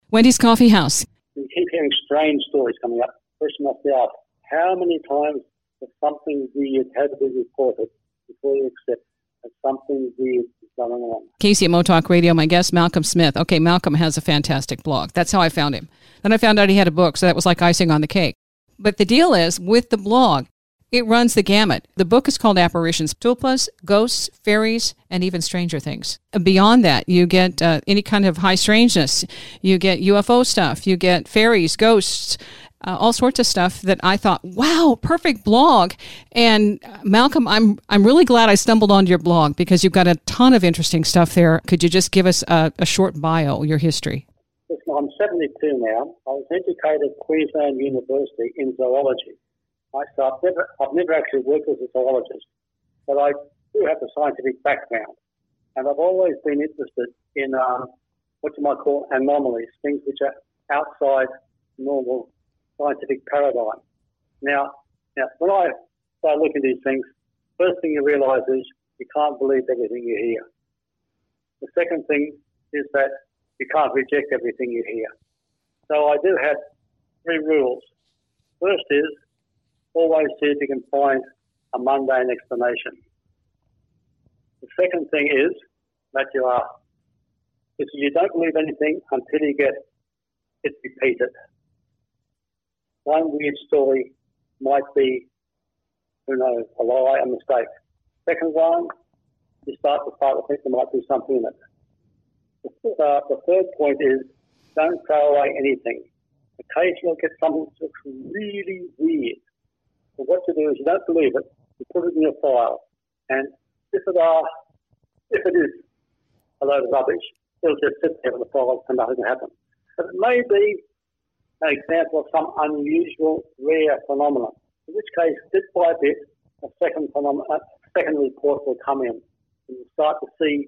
Wendy's Coffee House. We keep hearing strange stories coming up. Question must be asked, how many times has something weird had to be reported before you accept that something weird is going on? Casey at Motalk Radio, my guest, Malcolm Smith. Okay, Malcolm has a fantastic blog. That's how I found him. Then I found out he had a book, so that was like icing on the cake. But the deal is, with the blog, it runs the gamut. The book is called Apparitions, Tulpas, Ghosts, Fairies, and even Stranger Things. Beyond that, you get any kind of high strangeness. You get UFO stuff. You get fairies, ghosts, all sorts of stuff that I thought, wow, perfect blog. And Malcolm, I'm really glad I stumbled onto your blog because you've got a ton of interesting stuff there. Could you just give us a short bio, your history? Listen, I'm 72 now. I was educated at Queensland University in zoology. I've never actually worked as a zoologist, but I do have a scientific background. And I've always been interested in what you might call anomalies, things which are outside normal scientific paradigm. Now, when I start looking at these things, first thing you realise is you can't believe everything you hear. The second thing is that you can't reject everything you hear. So I do have 3 rules. First is, always see if you can find a mundane explanation. The second thing is that you don't believe anything until you get it repeated. One weird story might be, who knows, a lie, a mistake. Second one, you start to think there might be something in it. The third point is, don't throw away anything. Occasionally you'll get something that looks really weird. So what you do is you don't believe it, you put it in your file, and if it is a load of rubbish, it'll just sit there in the file and nothing will happen. But it may be an example of some unusual, rare phenomenon, in which case, bit by bit, a second report will come in, and you'll start to see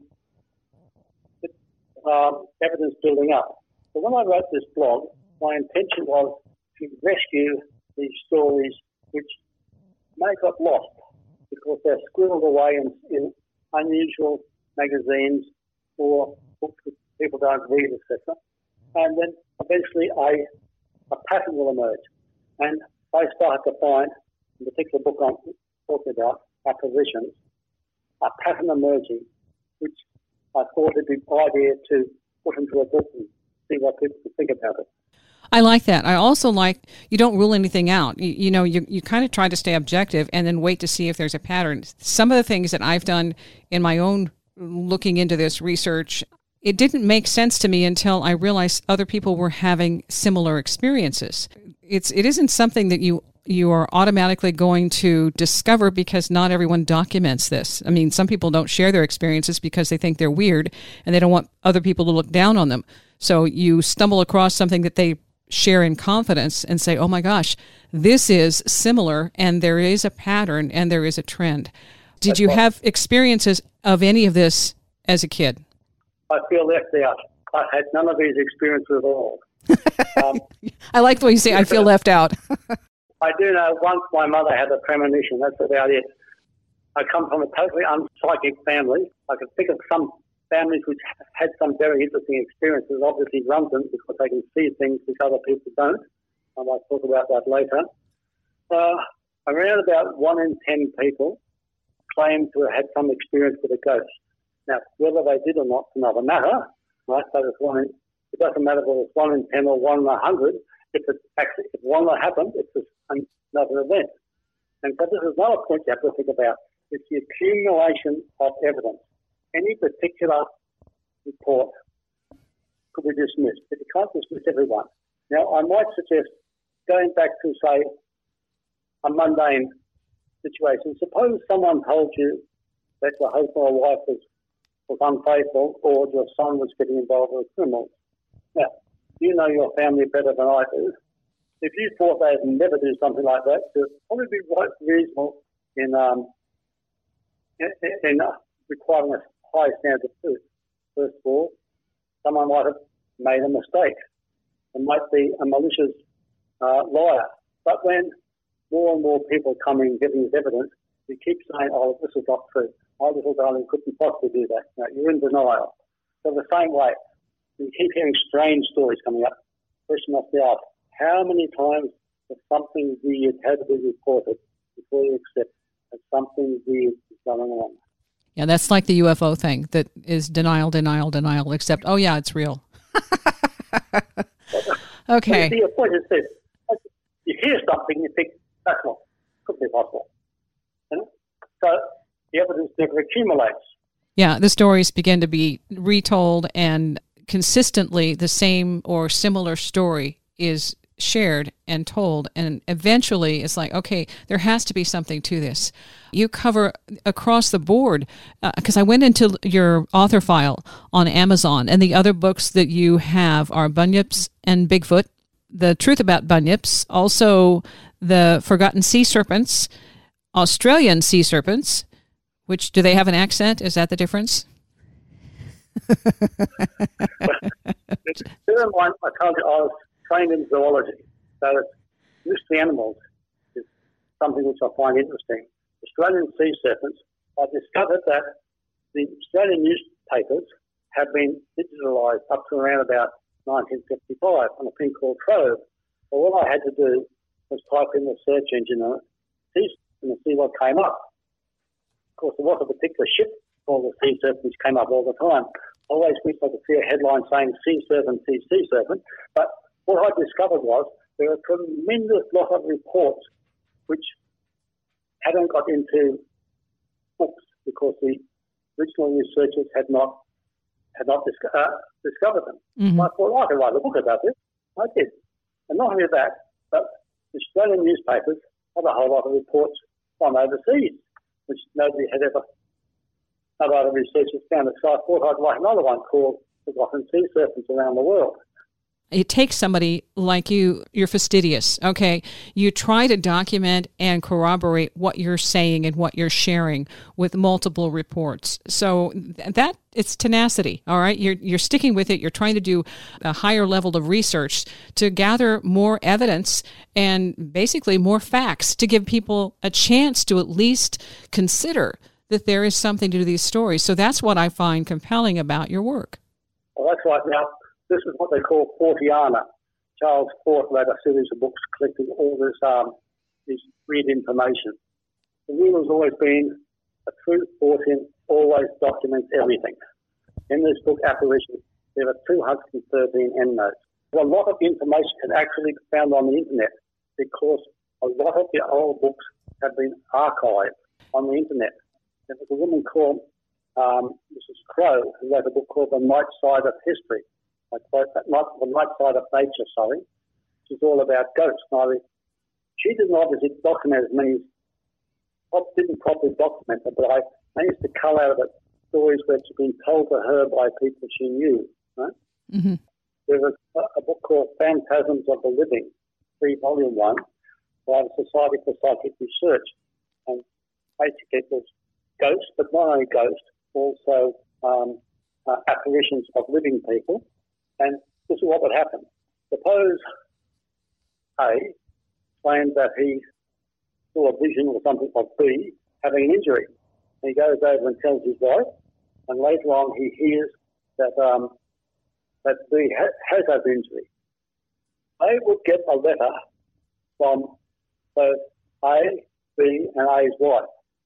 evidence building up. So when I wrote this blog, my intention was to rescue these stories which may have got lost because they're squirreled away in unusual magazines or books that people don't read, etc. And then eventually a pattern will emerge. And I started to find, in the particular book I'm talking about, Apparitions, a pattern emerging, which I thought it'd be an idea to put into a book and see what people think about it. I like that. I also like you don't rule anything out. You kind of try to stay objective and then wait to see if there's a pattern. Some of the things that I've done in my own looking into this research, it didn't make sense to me until I realized other people were having similar experiences. It isn't something that you are automatically going to discover because not everyone documents this. I mean, some people don't share their experiences because they think they're weird and they don't want other people to look down on them. So you stumble across something that they share in confidence and say, oh my gosh, this is similar and there is a pattern and there is a trend. Did you have experiences of any of this as a kid? I feel left out. I had none of these experiences at all. I like the way you say, I feel left out. I do know once my mother had a premonition. That's about it. I come from a totally unpsychic family. I can think of some families which had some very interesting experiences, obviously London, because they can see things which other people don't. I might talk about that later. Around about 1 in 10 people claim to have had some experience with a ghost. Now, whether they did or not, it's another matter, right? So it doesn't matter whether it's 1 in 10 or 1 in 100. If one that happened, it's just another event. And so this is another point you have to think about. It's the accumulation of evidence. Any particular report could be dismissed, but you can't dismiss everyone. Now, I might suggest going back to, say, a mundane situation. Suppose someone told you that your husband or wife was unfaithful or your son was getting involved with criminals. Now, you know your family better than I do. If you thought they'd never do something like that, it would probably be quite reasonable in requiring a high standard of proof. First of all, someone might have made a mistake. It might be a malicious liar. But when more and more people come in giving us evidence, we keep saying, oh, this is not true. My little darling couldn't possibly do that. Now, you're in denial. So the same way, you keep hearing strange stories coming up. The question must be asked, how many times has something weird had to be reported before you accept that something weird is going on? Yeah, that's like the UFO thing that is denial, except, oh, yeah, it's real. Okay. The point is this. You hear something, you think, that's not, could be possible. You know? So the evidence never accumulates. Yeah, the stories begin to be retold, and consistently the same or similar story is shared and told, and eventually it's like, okay, there has to be something to this. You cover across the board, because I went into your author file on Amazon, and the other books that you have are Bunyips and Bigfoot, The Truth About Bunyips, also The Forgotten Sea Serpents, Australian Sea Serpents, which, do they have an accent? Is that the difference? Bear in mind, I told you I was trained in zoology, so mystery animals is something which I find interesting. Australian sea serpents, I discovered that the Australian newspapers have been digitalised up to around about 1955 on a thing called Trove. So all I had to do was type in the search engine and see what came up. Of course, there was a particular ship called the sea serpent which came up all the time. I always wish I could see a headline saying sea serpent, sea serpent, but what I discovered was there are a tremendous lot of reports which hadn't got into books because the original researchers had not discovered them. Mm-hmm. I thought, I could write a book about this. I did. And not only that, but the Australian newspapers had a whole lot of reports from overseas, which no other researchers found it. So I thought I'd write another one called Forgotten Sea Serpents Around the World. It takes somebody like you, you're fastidious, okay? You try to document and corroborate what you're saying and what you're sharing with multiple reports. So that, it's tenacity, all right? You're sticking with it. You're trying to do a higher level of research to gather more evidence and basically more facts to give people a chance to at least consider that there is something to these stories. So that's what I find compelling about your work. Well, that's right. Now, this is what they call Forteana. Charles Fort wrote a series of books collecting all this weird information. The rule has always been a true Fortean always documents everything. In this book, Apparitions, there are 213 endnotes. A lot of information can actually be found on the internet because a lot of the old books have been archived on the internet. There was a woman called Mrs. Crow who wrote a book called The Night Side of History. I quote that, The Night Side of Nature, which is all about ghosts. Now, she didn't obviously document as many, didn't properly document it, but I managed to cull out of it stories which had been told to her by people she knew. Right? Mm-hmm. There was a book called Phantasms of the Living, 3-volume one, by the Society for Psychic Research. And basically it was ghosts, but not only ghosts, also apparitions of living people. And this is what would happen. Suppose A claimed that he saw a vision or something of B having an injury. He goes over and tells his wife, and later on he hears that that B has that injury. A would get a letter from both A, B, and A's wife.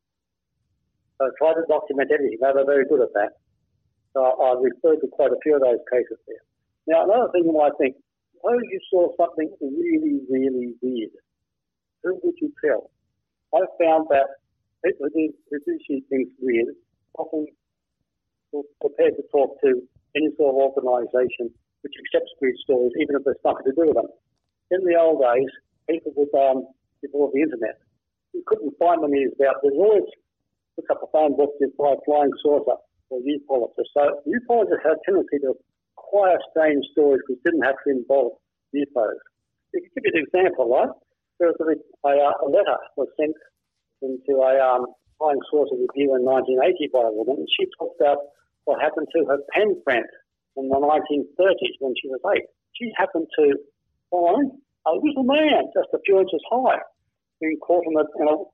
So try to document everything. They were very good at that. So I referred to quite a few of those cases there. Now, another thing you might think, suppose you saw something really, really weird. Who would you tell? I found that people who do see things weird often are prepared to talk to any sort of organisation which accepts weird stories, even if there's nothing to do with them. In the old days, people would, before the internet, you couldn't find the news about. There's always look up a phone book just by flying saucer or ufologists. So ufologists have a tendency to acquire strange stories which didn't have to involve UFOs. To give you an example, right? There was a letter was sent into a flying saucer review in 1980 by a woman, and she talked about what happened to her pen friend in the 1930s when she was 8. She happened to find a little man just a few inches high being caught in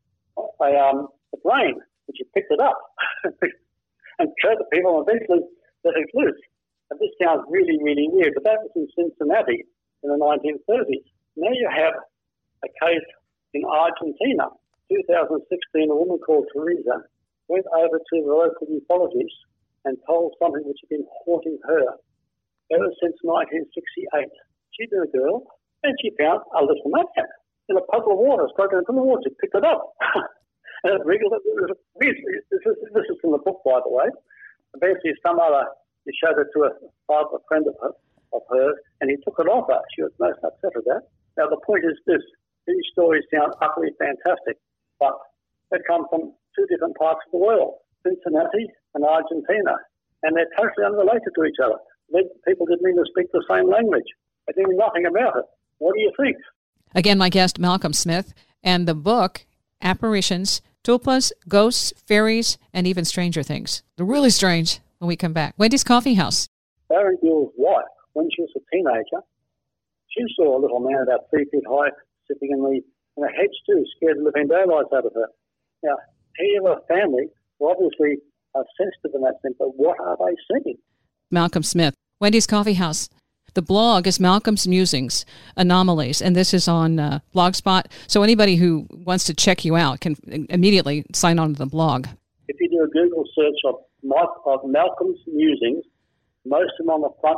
a drain, and she picked it up and showed the people and eventually let it loose. And this sounds really, really weird, but that was in Cincinnati in the 1930s. Now you have a case in Argentina. 2016, a woman called Teresa went over to the local ufologist and told something which had been haunting her ever since 1968. She'd been a girl, and she found a little man in a puddle of water, struggling from the water. She picked it up. And it wriggled. This is from the book, by the way. Eventually, he showed it to a friend of hers, and he took it off her. She was most upset with that. Now, the point is this. These stories sound utterly fantastic, but they come from two different parts of the world, Cincinnati and Argentina, and they're totally unrelated to each other. People didn't even speak the same language. They knew nothing about it. What do you think? Again, my guest, Malcolm Smith, and the book, Apparitions, Tulpas, Ghosts, Fairies, and Even Stranger Things. They're really strange when we come back. Wendy's Coffee House. Barry Gill's wife, when she was a teenager, she saw a little man about 3 feet high sitting in a hedge too, scared the living daylights out of her. Now, he and her family were obviously sensitive in that sense, but what are they seeing? Malcolm Smith, Wendy's Coffee House. The blog is Malcolm's Musings, Anomalies, and this is on Blogspot. So anybody who wants to check you out can immediately sign on to the blog. If you do a Google search of Malcolm's Musings, most of them on the front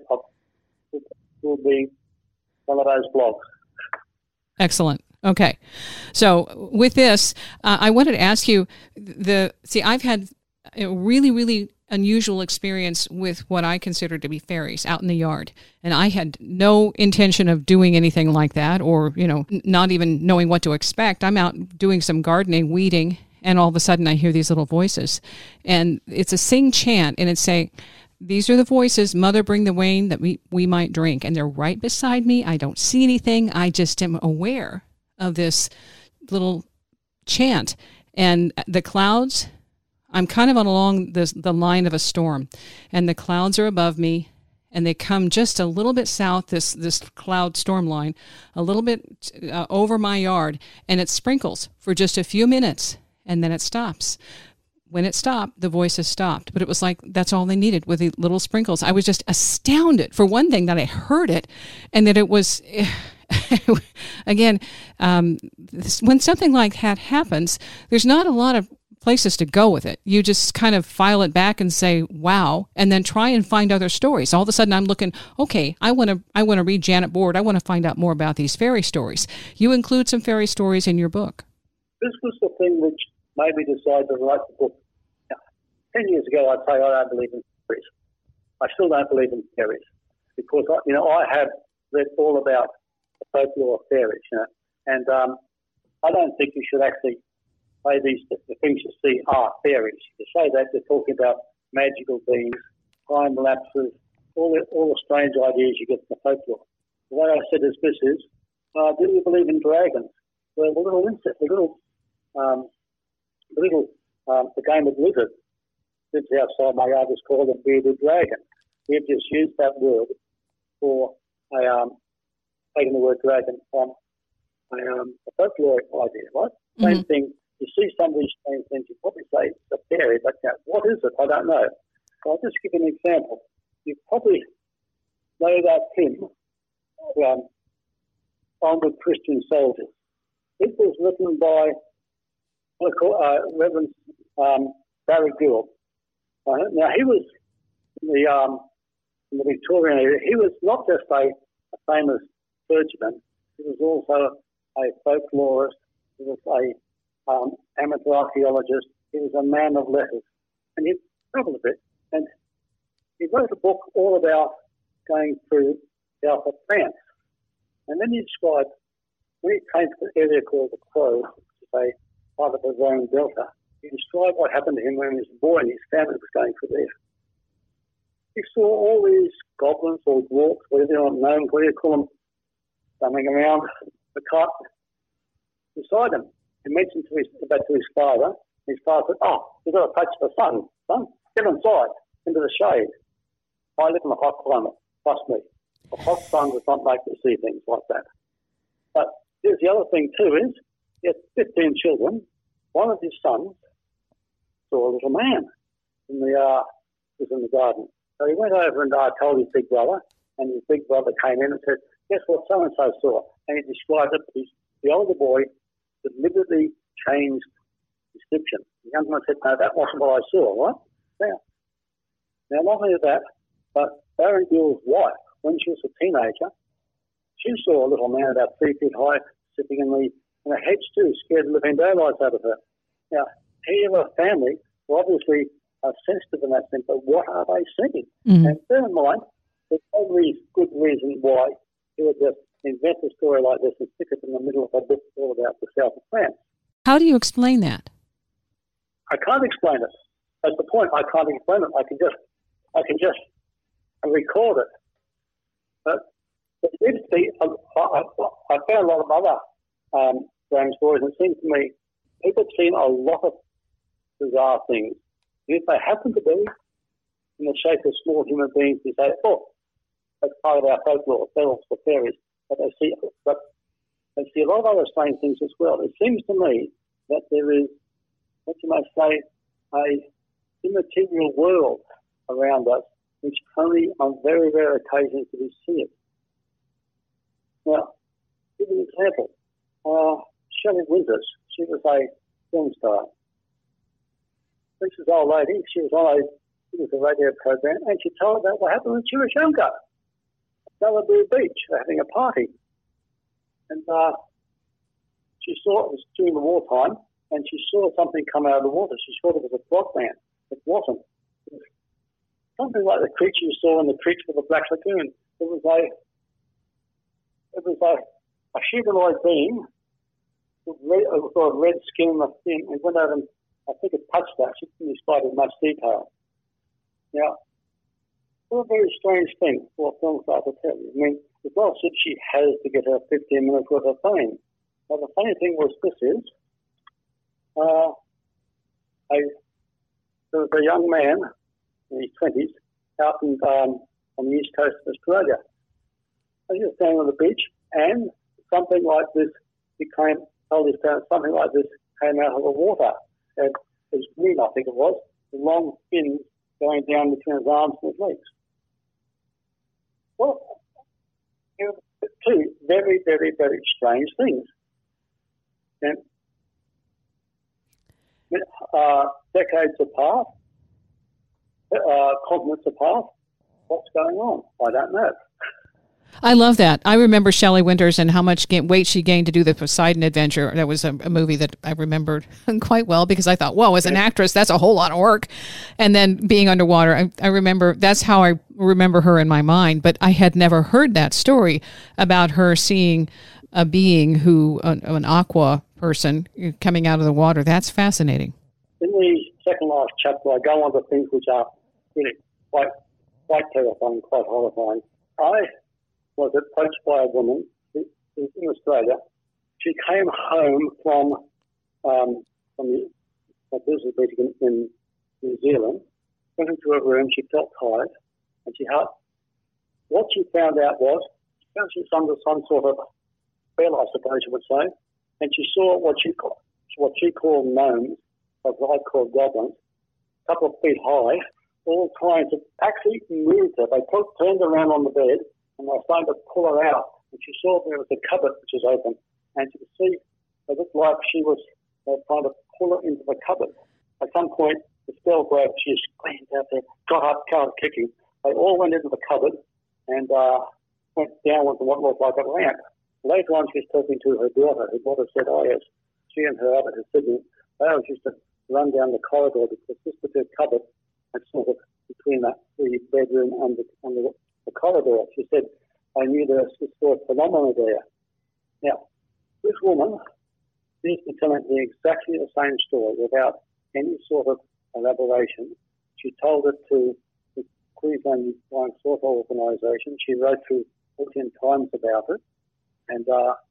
page will be one of those blogs. Excellent. Okay. So with this, I wanted to ask you, I've had a really, really unusual experience with what I consider to be fairies out in the yard. And I had no intention of doing anything like that or, not even knowing what to expect. I'm out doing some gardening, weeding, and all of a sudden I hear these little voices. And it's a sing chant, and it's saying, these are the voices, Mother, bring the wine that we might drink. And they're right beside me. I don't see anything. I just am aware of this little chant. And the clouds, I'm kind of along the line of a storm. And the clouds are above me. And they come just a little bit south, this cloud storm line, a little bit over my yard. And it sprinkles for just a few minutes. And then it stops. When it stopped, the voices stopped. But it was like that's all they needed with the little sprinkles. I was just astounded, for one thing, that I heard it and that it was, again, when something like that happens, there's not a lot of places to go with it. You just kind of file it back and say, wow, and then try and find other stories. All of a sudden I'm looking, okay, I want to read Janet Board. I want to find out more about these fairy stories. You include some fairy stories in your book. This was the thing which made me decide to write the book. 10 years ago, I'd say I don't believe in fairies. I still don't believe in fairies because, I have read all about the folklore of fairies, and I don't think you should actually say the things you see are fairies. You say that, they're talking about magical beings, time lapses, all the strange ideas you get from the folklore. The way I said is this is, do you believe in dragons? Well, the little insect, the game of lizard, lives outside my yard, is called a bearded dragon. We've just used that word for taking the word dragon from a folkloric idea, right? Mm-hmm. Same thing. You see some of these strange things, you probably say it's a fairy, but what is it? I don't know. So I'll just give you an example. You probably know that hymn, Onward Christian Soldiers. It was written by Reverend Barry Gill. Now, he was in the Victorian area. He was not just a famous clergyman. He was also a folklorist. He was a amateur archaeologist. He was a man of letters. And he travelled a bit. And he wrote a book all about going through south of France. And then he described, when he came to the area called the Crow, which is a part of the Rhone Delta, he described what happened to him when he was a boy and his family was going through there. He saw all these goblins or dwarfs, whatever you call them, coming around the cot beside him. He mentioned to his father. His father said, you've got to touch the sun. Son, get inside, into the shade. I live in a hot climate, trust me. A hot sun does not make you see things like that. But here's the other thing too is, he had 15 children. One of his sons saw a little man was in the garden. So he went over and told his big brother, and his big brother came in and said, guess what so-and-so saw? And he described it. The older boy deliberately changed description. The young man said, no, that wasn't what I saw, right? Now, not only that, but Barry Gill's wife, when she was a teenager, she saw a little man about 3 feet high sitting in a hedge too, scared the living daylights out of her. Now, he and her family were obviously sensitive in that sense, but what are they seeing? Mm-hmm. And bear in mind, there's every good reason why he would just invent a story like this and stick it in the middle of a book all about the south of France. How do you explain that? I can't explain it. That's the point. I can't explain it. I can just record it. But it seems to be, I found a lot of other grand stories, and it seems to me people have seen a lot of bizarre things. And if they happen to be in the shape of small human beings, you say, oh, that's part of our folklore, elves or fairies. But they see a lot of other strange things as well. It seems to me that there is, what you might say, a immaterial world around us, which only on very rare occasions do we see it. Now, give an example. Shelley Winters, she was a film star. This is an old lady. She was on a radio program, and she told about what happened when she was younger. Malibu Beach, having a party. And she saw it was during the wartime, and she saw something come out of the water. She thought it was a frogman. It wasn't. It was something like the creature you saw in the creature of the Black Lagoon. It was a humanoid being with red skin and it went over and I think it touched that. She didn't describe it in much detail. Now, what a very strange thing for a film star to tell you. I mean, it's not as if she has to get her 15 minutes worth of fame. But the funny thing was there was a young man in his 20s out on the east coast of Australia. He was standing on the beach and something like this told his parents something like this came out of the water. And it was green, I think it was, with long fins going down between his arms and his legs. Well, two very, very, very strange things. And decades apart, continents apart, what's going on? I don't know. I love that. I remember Shelley Winters and how much weight she gained to do the Poseidon Adventure. That was a movie that I remembered quite well because I thought, whoa, as an actress, that's a whole lot of work. And then being underwater, I remember, that's how I remember her in my mind. But I had never heard that story about her seeing a being an aqua person coming out of the water. That's fascinating. In the second last chapter, I go on to things which are really quite terrifying, quite horrifying. I was approached by a woman who's in Australia. She came home from the business meeting in New Zealand, went into her room, she felt tired, and what she found out was she was under some sort of spell, I suppose you would say, and she saw what she called gnomes, what I call goblins, a couple of feet high, all trying to actually move her. They turned around on the bed, and they were starting to pull her out. And she saw there was a cupboard which was open. And she could see it looked like they were trying to pull her into the cupboard. At some point, the spell broke. She screamed out there, got up, started kicking. They all went into the cupboard and went downwards to what looked like a lamp. Later on, she was talking to her daughter. Her daughter said, oh, yes, she and her other siblings, they always used to run down the corridor because this was their cupboard and sort of between the bedroom and the corridor. She said, I knew there was this sort of phenomena there. Now, this woman seems to tell me exactly the same story without any sort of elaboration. She told it to the Queensland Flying Saucer Organisation. She wrote to 14 times about it. And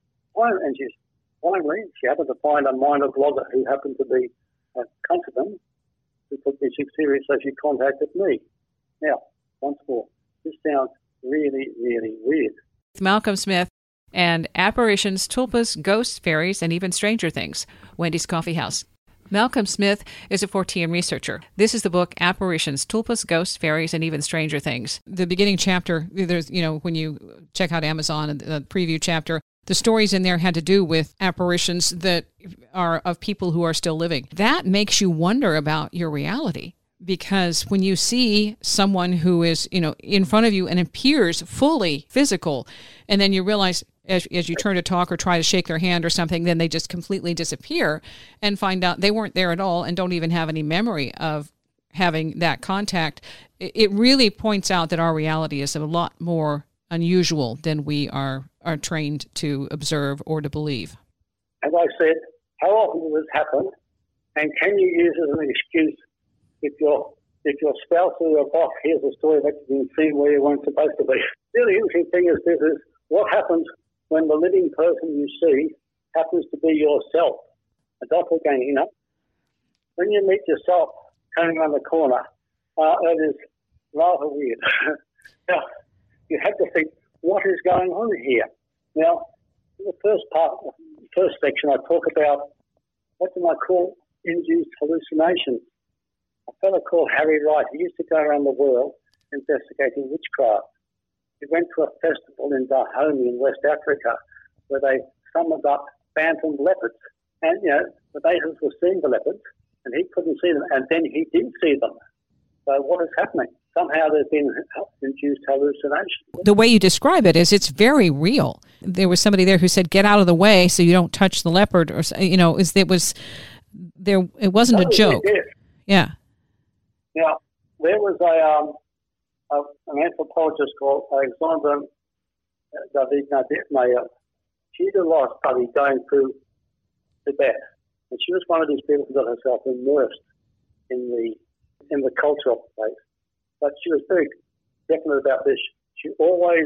finally, she happened to find a minor blogger who happened to be a countryman who took this serious, so she contacted me. Now, once more, this sounds really, really weird. Malcolm Smith and Apparitions, Tulpas, Ghosts, Fairies, and even Stranger Things. Wendy's Coffee House. Malcolm Smith is a Fortean researcher. This is the book Apparitions, Tulpas, Ghosts, Fairies, and Even Stranger Things. The beginning chapter, there's, when you check out Amazon and the preview chapter, the stories in there had to do with apparitions that are of people who are still living. That makes you wonder about your reality, because when you see someone who is, in front of you and appears fully physical, and then you realize as you turn to talk or try to shake their hand or something, then they just completely disappear and find out they weren't there at all and don't even have any memory of having that contact. It really points out that our reality is a lot more unusual than we are trained to observe or to believe. As I said, how often does this happen? And can you use it as an excuse if your spouse or your boss hears a story that you've been seen where you weren't supposed to be? The really interesting thing is this is what happens when the living person you see happens to be yourself, a doppelganger. When you meet yourself coming around the corner, it is rather weird. Now, you have to think, what is going on here? Now, in the first section, I talk about what do I call induced hallucinations. A fellow called Harry Wright, he used to go around the world investigating witchcraft. He went to a festival in Dahomey in West Africa where they summoned up phantom leopards. And, the natives were seeing the leopards and he couldn't see them, and then he did see them. So what is happening? Somehow there's been induced hallucination. The way you describe it is it's very real. There was somebody there who said, "Get out of the way so you don't touch the leopard," or it wasn't a joke. Yeah. Now, there was an anthropologist called Alexandra David-Nadev. She did a lot of study going through Tibet, and she was one of these people who got herself immersed in the culture of the place. But she was very definite about this. She only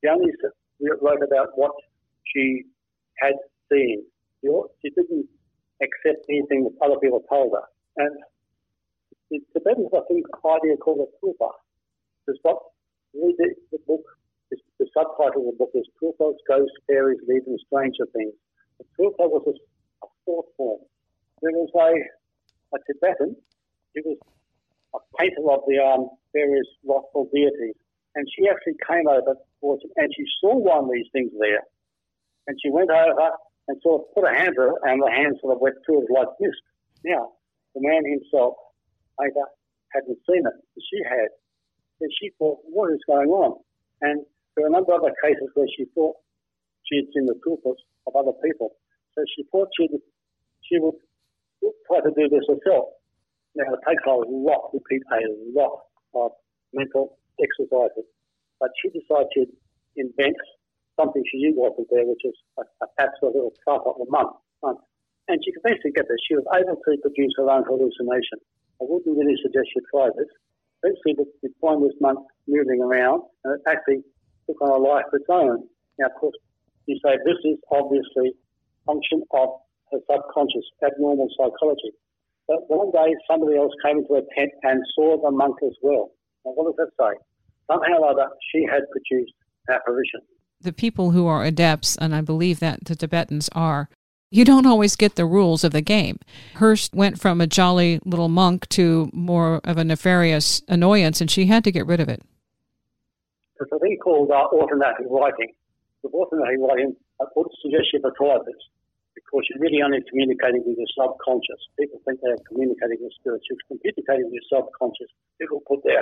wrote about what she had seen. She didn't accept anything that other people told her. And the Tibetans, I think, idea called a tulpa. Because what the book, the subtitle of the book is Tulpas, Ghosts, Fairies, and Even Stranger Things. The tulpa was a thought form. There was a Tibetan. He was a painter of the various rockful deities, and she actually came over towards him, and she saw one of these things there, and she went over and sort of put a hand to it, and the hand sort of went through it like mist. Now, the man himself later hadn't seen it, but she had. And she thought, what is going on? And there were a number of other cases where she thought she had seen the tulpas of other people. So she thought she would try to do this herself. Now, it takes a lot of mental exercises. But she decided to invent something she knew wasn't there, which is perhaps a little trap of a month. And she could basically get this. She was able to produce her own hallucination. I wouldn't really suggest you try this. Basically, the point was month moving around, and it actually took on a life of its own. Now, of course, you say this is obviously a function of her subconscious, abnormal psychology. But one day, somebody else came into a tent and saw the monk as well. Now, what does that say? Somehow or other, she had produced apparition. The people who are adepts, and I believe that the Tibetans are, you don't always get the rules of the game. Hurst went from a jolly little monk to more of a nefarious annoyance, and she had to get rid of it. There's a thing called automatic writing. With automatic writing, I would suggest you try this, because you're really only communicating with your subconscious. People think they're communicating with spirits. You're communicating with your subconscious. People put a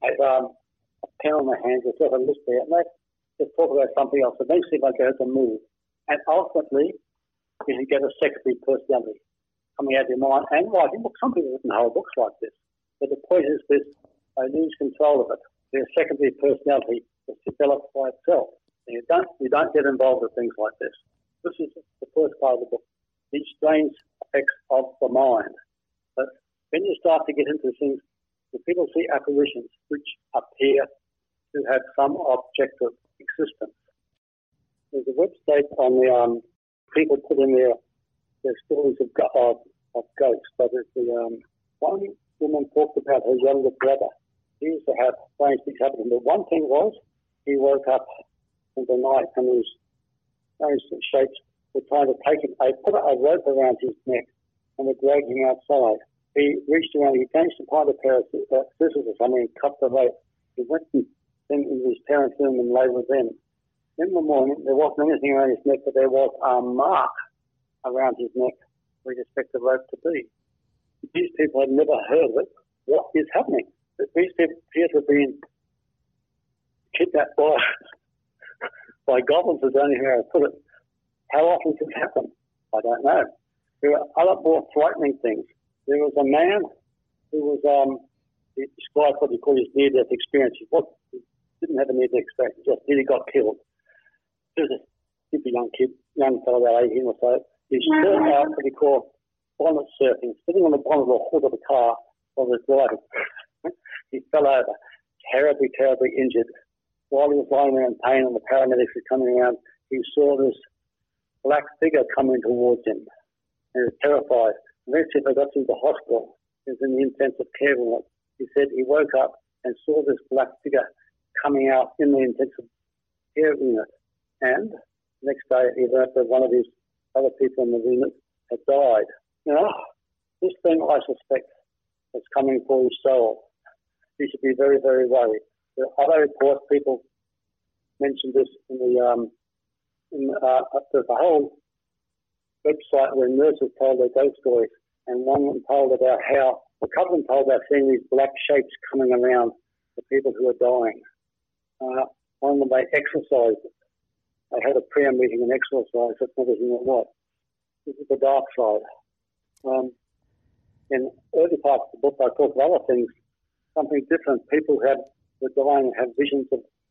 pen on their hands, they've got a list there, and they just talk about something else, and they see if I get to move. And ultimately, you can get a secondary personality coming out of your mind and writing. Look, some people written whole books like this. But the point is this, they lose control of it. Their secondary personality is developed by itself. And you don't get involved with things like this. This is the first part of the book, these strange effects of the mind. But when you start to get into things, the people see apparitions which appear to have some objective existence. There's a website on the people put in their stories of ghosts. But the one woman talked about her younger brother. He used to have strange things happen. The one thing was, he woke up in the night and these strange shapes were trying to take him. They put a rope around his neck and were dragging him outside. He reached around, he danced upon a pair of scissors or something and cut the rope. He went into his parents' room and lay with them. In the morning, there wasn't anything around his neck, but there was a mark around his neck where you'd expect the rope to be. These people had never heard of it. What is happening? These people appear to have been kidnapped by goblins, is the only way I put it. How often does this happen? I don't know. There are other more frightening things. There was a man who was, he described what he called his near-death experience. He didn't have a near-death experience, he just nearly got killed. He was a super young fellow, about 18 or so. He stood out what he called bonnet surfing, sitting on the bonnet of the hood of the car while he was driving. He fell over, terribly, terribly injured. While he was lying there in pain and the paramedics were coming around, he saw this black figure coming towards him. And he was terrified. Eventually, they got to the hospital. He was in the intensive care ward. He said he woke up and saw this black figure coming out in the intensive care unit. And the next day, he learned that one of his other people in the unit had died. You know, this thing, I suspect, is coming for his soul. He should be very, very worried. There are other reports, people mentioned this in there's a whole website where nurses told their ghost stories, and one of them told about how, a couple of them told about seeing these black shapes coming around the people who are dying. One of them, they exorcised it. They had a prayer meeting and exorcised it, everything it was. This is the dark side. In early parts of the book, I talk about other things, something different. People who were dying and have visions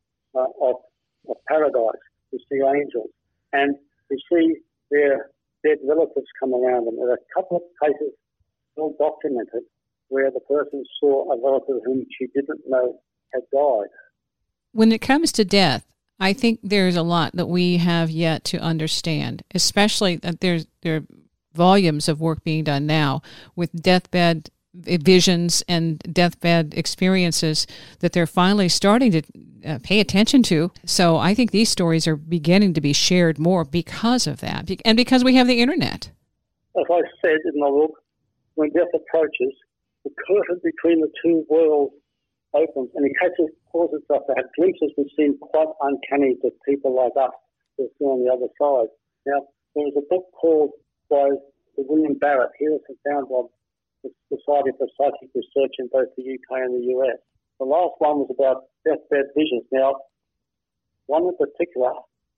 of paradise. We see angels. And we see their dead relatives come around them. There are a couple of cases well documented where the person saw a relative whom she didn't know had died. When it comes to death, I think there's a lot that we have yet to understand, especially that there are volumes of work being done now with deathbed visions and deathbed experiences that they're finally starting to pay attention to. So I think these stories are beginning to be shared more because of that, and because we have the internet. As I said in my book, when death approaches, the curtain between the two worlds opens, and in case it causes us to have glimpses which seem quite uncanny to people like us who are still on the other side. Now, there was a book called by William Barrett. He was found on the Society for Psychic Research in both the UK and the US. The last one was about deathbed visions. Now, one in particular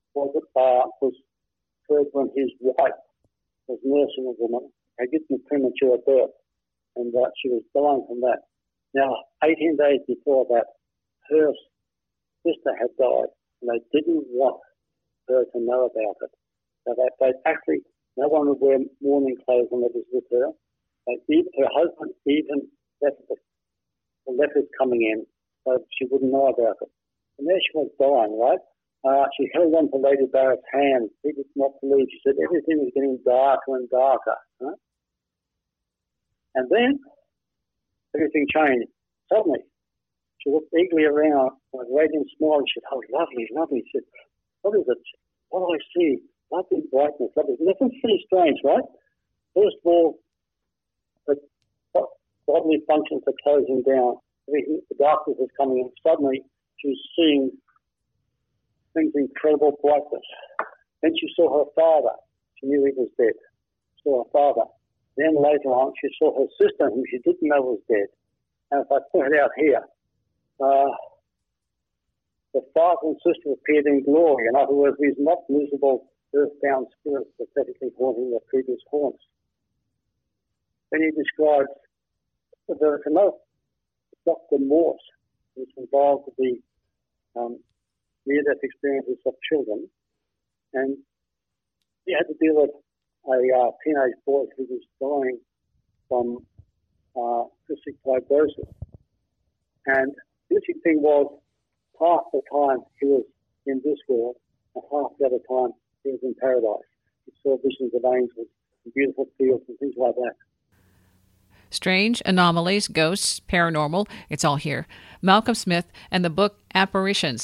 was heard when his wife was nursing a woman, had given a premature birth, and she was dying from that. Now, 18 days before that, her sister had died, and they didn't want her to know about it. So they actually, no one would wear mourning clothes when they was with her. Her husband even left the letters coming in so she wouldn't know about it. And there she was dying, right? She held on to Lady Barrett's hand. She did not believe. She said everything was getting darker and darker. Right? And then everything changed. Suddenly, she looked eagerly around with a radiant smile. She said, "Oh, lovely, lovely." She said, "What is it? What do I see? Lovely brightness, lovely." Nothing pretty strange, right? First of all, the bodily functions are closing down. The darkness is coming in. Suddenly, she's seeing things incredible brightness. Then she saw her father. She knew he was dead. She saw her father. Then later on, she saw her sister, whom she didn't know was dead. And if I point out here, the father and sister appeared in glory. In other words, these not miserable earthbound spirits pathetically haunting their previous haunts. Then he describes there was another Dr. Morse, which involved the near-death experiences of children, and he had to deal with a teenage boy who was dying from cystic fibrosis. And the interesting thing was, half the time he was in this world, and half the other time he was in paradise. He saw visions of angels and beautiful fields and things like that. Strange, anomalies, ghosts, paranormal, it's all here. Malcolm Smith and the book Apparitions.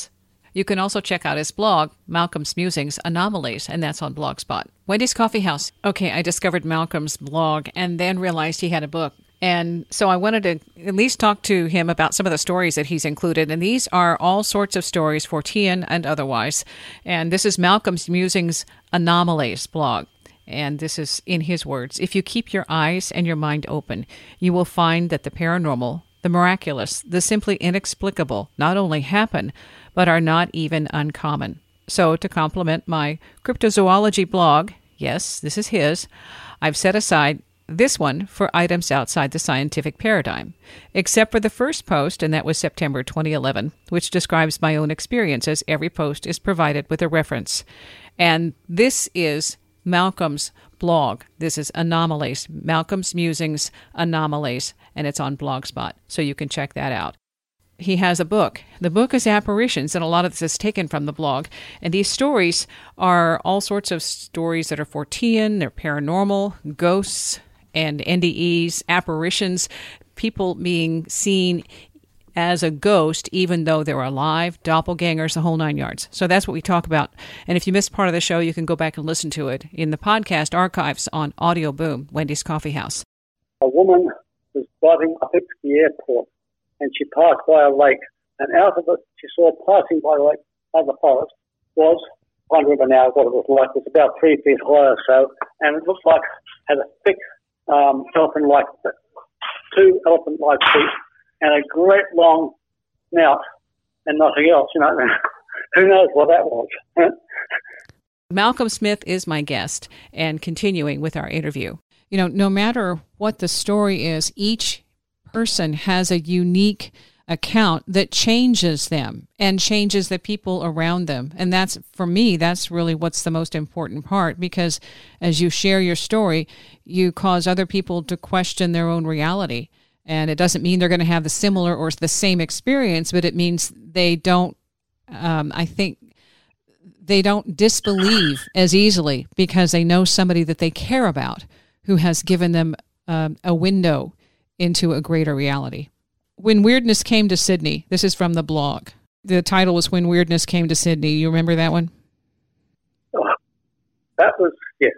You can also check out his blog, Malcolm's Musings Anomalies, and that's on Blogspot. Wendy's Coffee House. Okay, I discovered Malcolm's blog and then realized he had a book. And so I wanted to at least talk to him about some of the stories that he's included. And these are all sorts of stories, Fortean and otherwise. And this is Malcolm's Musings Anomalies blog. And this is in his words: if you keep your eyes and your mind open, you will find that the paranormal, the miraculous, the simply inexplicable not only happen, but are not even uncommon. So to complement my cryptozoology blog, yes, this is his, I've set aside this one for items outside the scientific paradigm, except for the first post, and that was September 2011, which describes my own experiences. Every post is provided with a reference. And this is Malcolm's blog. This is Anomalies, Malcolm's Musings Anomalies, and it's on Blogspot, so you can check that out. He has a book. The book is Apparitions, and a lot of this is taken from the blog. And these stories are all sorts of stories that are Fortean, they're paranormal, ghosts, and NDEs, apparitions, people being seen as a ghost, even though they're alive, doppelgangers, the whole nine yards. So that's what we talk about. And if you missed part of the show, you can go back and listen to it in the podcast archives on Audio Boom, Wendy's Coffee House. A woman was driving up to the airport, and she passed by a lake. And out of it, she saw passing by the lake of the forest was, I can't remember now what it was like. It was about 3 feet high or so, and it looked like it had a thick elephant-like, 2 elephant-like feet, and a great long snout, and nothing else. You know, who knows what that was? Malcolm Smith is my guest, and continuing with our interview. You know, no matter what the story is, each person has a unique account that changes them and changes the people around them. And that's, for me, that's really what's the most important part, because as you share your story, you cause other people to question their own reality. And it doesn't mean they're going to have the similar or the same experience, but it means they don't, I think, they don't disbelieve as easily because they know somebody that they care about who has given them a window into a greater reality. When Weirdness Came to Sydney, this is from the blog. The title was When Weirdness Came to Sydney. You remember that one? Oh, that was, yes.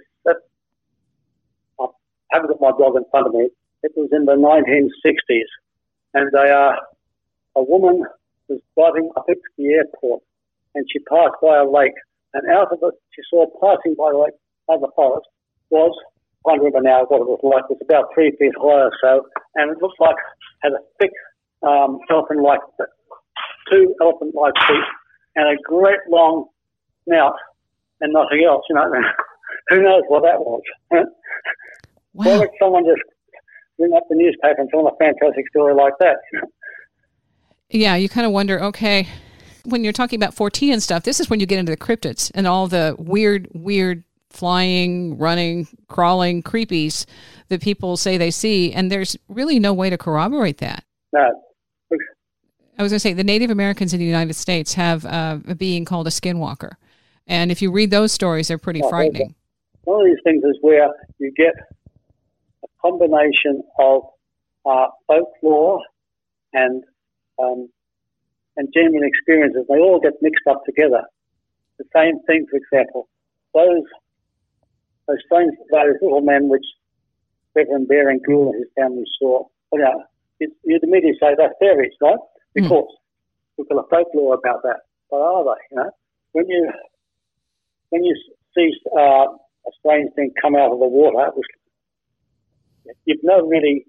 I haven't got my blog in front of me. It was in the 1960s. And a woman was driving up to the airport, and she passed by a lake. And out of it, she saw passing by the lake of the forest was, I can't remember now what it was like. It was about 3 feet high or so, and it looked like it had a thick elephant-like, 2 elephant-like feet, and a great long snout, and nothing else. You know, who knows what that was? Wow. Why would someone just bring up the newspaper and tell a fantastic story like that? Yeah, you kind of wonder, okay, when you're talking about Fortean stuff, this is when you get into the cryptids and all the weird flying, running, crawling creepies that people say they see, and there's really no way to corroborate that. No. I was going to say, the Native Americans in the United States have a being called a skinwalker, and if you read those stories, they're pretty frightening. One of these things is where you get a combination of folklore and genuine experiences. They all get mixed up together. The same thing, for example, those strange, those little men which Reverend Baring Gould and his family saw, you'd immediately say they're fairies, right? Because we've got a folklore about that. But are they? You know, when you see a strange thing come out of the water, you've no really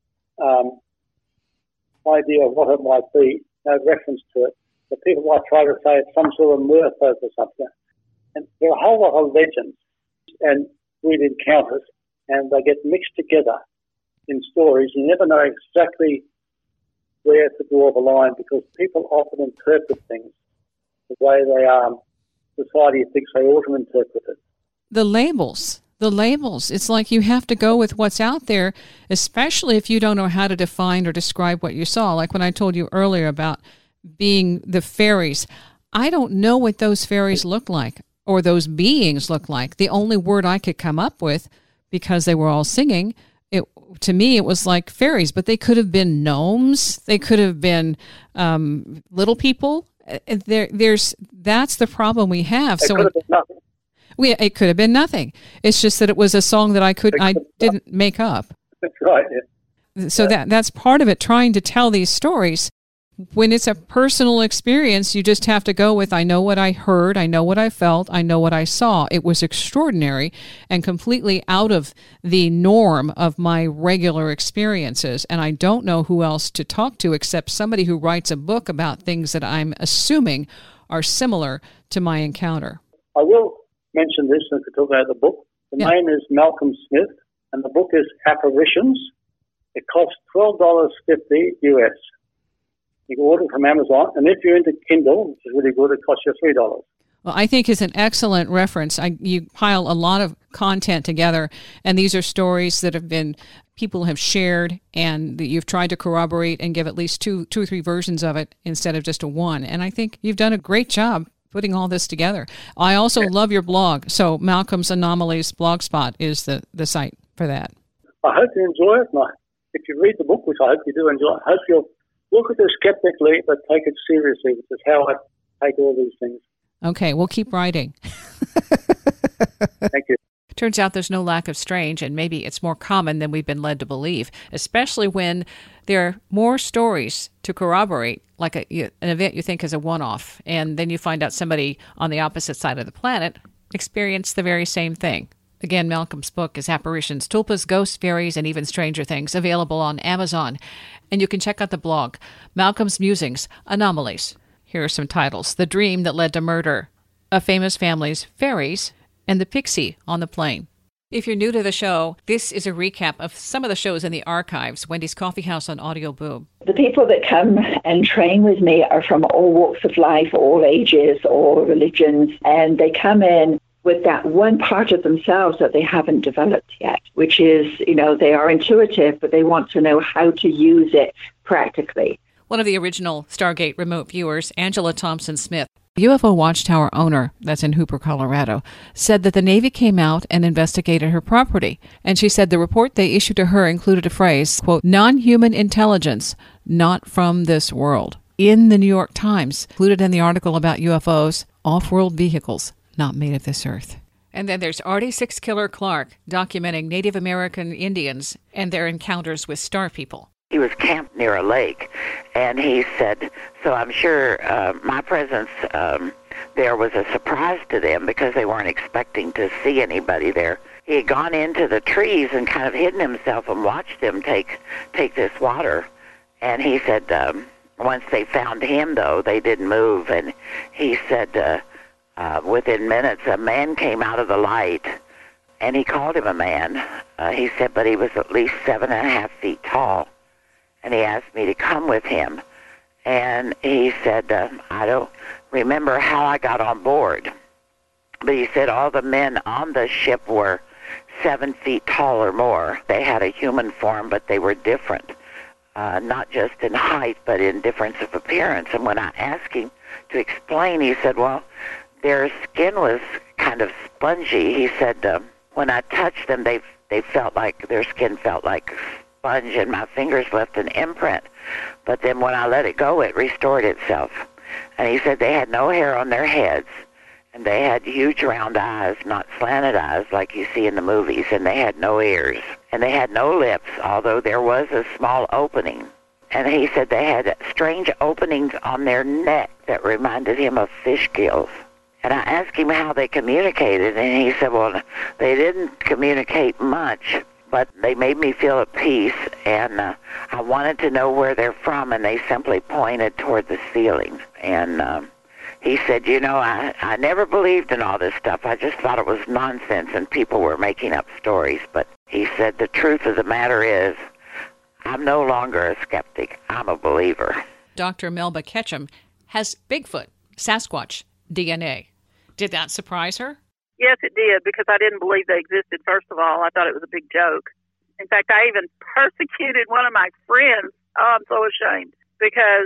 idea of what it might be, no reference to it. But people might try to say it's some sort of merfolk or something. And there are a whole lot of legends and weird encounters, and they get mixed together in stories. You never know exactly where to draw the line, because people often interpret things the way society thinks they ought to interpret it. The labels, it's like you have to go with what's out there, especially if you don't know how to define or describe what you saw. Like when I told you earlier about being the fairies, I don't know what those fairies look like or those beings look like. The only word I could come up with, because they were all singing, to me it was like fairies, but they could have been gnomes, they could have been little people, That's the problem we have. It could have been nothing. It could have been nothing. It's just that it was a song that I didn't make up. That's right. Yeah. So that's part of it, trying to tell these stories. When it's a personal experience, you just have to go with, I know what I heard, I know what I felt, I know what I saw. It was extraordinary and completely out of the norm of my regular experiences. And I don't know who else to talk to except somebody who writes a book about things that I'm assuming are similar to my encounter. I will mention this and to talk about the book. The name is Malcolm Smith, and the book is Apparitions. It costs $12.50 US. You can order it from Amazon, and if you're into Kindle, which is really good, it costs you $3. Well, I think it's an excellent reference. You pile a lot of content together, and these are stories that people have shared, and that you've tried to corroborate and give at least two or three versions of it instead of just a one. And I think you've done a great job putting all this together. I also love your blog. So Malcolm's Anomalies Blogspot is the site for that. I hope you enjoy it. If you read the book, which I hope you do enjoy, I hope you'll look at it skeptically, but take it seriously, which is how I take all these things. Okay, we'll keep writing. Thank you. Turns out there's no lack of strange, and maybe it's more common than we've been led to believe, especially when there are more stories to corroborate, like an event you think is a one-off, and then you find out somebody on the opposite side of the planet experienced the very same thing. Again, Malcolm's book is Apparitions, Tulpas, Ghosts, Fairies, and Even Stranger Things, available on Amazon. And you can check out the blog, Malcolm's Musings, Anomalies. Here are some titles: The Dream That Led to Murder, A Famous Family's Fairies, and The Pixie on the Plane. If you're new to the show, this is a recap of some of the shows in the archives, Wendy's Coffee House on Audio Boom. The people that come and train with me are from all walks of life, all ages, all religions, and they come in with that one part of themselves that they haven't developed yet, which is, they are intuitive, but they want to know how to use it practically. One of the original Stargate remote viewers, Angela Thompson-Smith, UFO Watchtower owner, that's in Hooper, Colorado, said that the Navy came out and investigated her property. And she said the report they issued to her included a phrase, quote, non-human intelligence, not from this world. In the New York Times, included in the article about UFOs, off-world vehicles, not made of this earth. And then there's Artie Six Killer Clark, documenting Native American Indians and their encounters with star people. He was camped near a lake, and he said, so I'm sure my presence there was a surprise to them because they weren't expecting to see anybody there. He had gone into the trees and kind of hidden himself and watched them take this water. And he said once they found him, though, they didn't move. And he said within minutes, a man came out of the light, and he called him a man. He said, but he was at least 7.5 feet tall. And he asked me to come with him. And he said, I don't remember how I got on board. But he said all the men on the ship were 7 feet tall or more. They had a human form, but they were different. Not just in height, but in difference of appearance. And when I asked him to explain, he said, well, their skin was kind of spongy. He said, when I touched them, they felt like, their skin felt like sponge, and my fingers left an imprint. But then when I let it go, it restored itself. And he said they had no hair on their heads, and they had huge round eyes, not slanted eyes like you see in the movies, and they had no ears, and they had no lips, although there was a small opening. And he said they had strange openings on their neck that reminded him of fish gills. And I asked him how they communicated, and he said, well, they didn't communicate much, but they made me feel at peace, and I wanted to know where they're from, and they simply pointed toward the ceiling. And he said, I never believed in all this stuff. I just thought it was nonsense, and people were making up stories. But he said, the truth of the matter is, I'm no longer a skeptic. I'm a believer. Dr. Melba Ketchum has Bigfoot, Sasquatch DNA. Did that surprise her? Yes, it did, because I didn't believe they existed, first of all. I thought it was a big joke. In fact, I even persecuted one of my friends. Oh, I'm so ashamed, because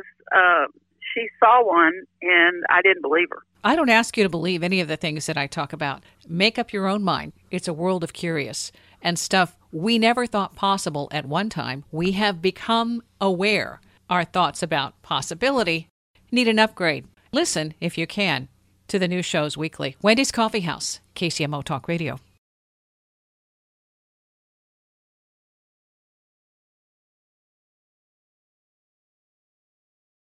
she saw one, and I didn't believe her. I don't ask you to believe any of the things that I talk about. Make up your own mind. It's a world of curious and stuff we never thought possible at one time. We have become aware. Our thoughts about possibility need an upgrade. Listen, if you can, to the new shows weekly. Wendy's Coffee House, KCMO Talk Radio.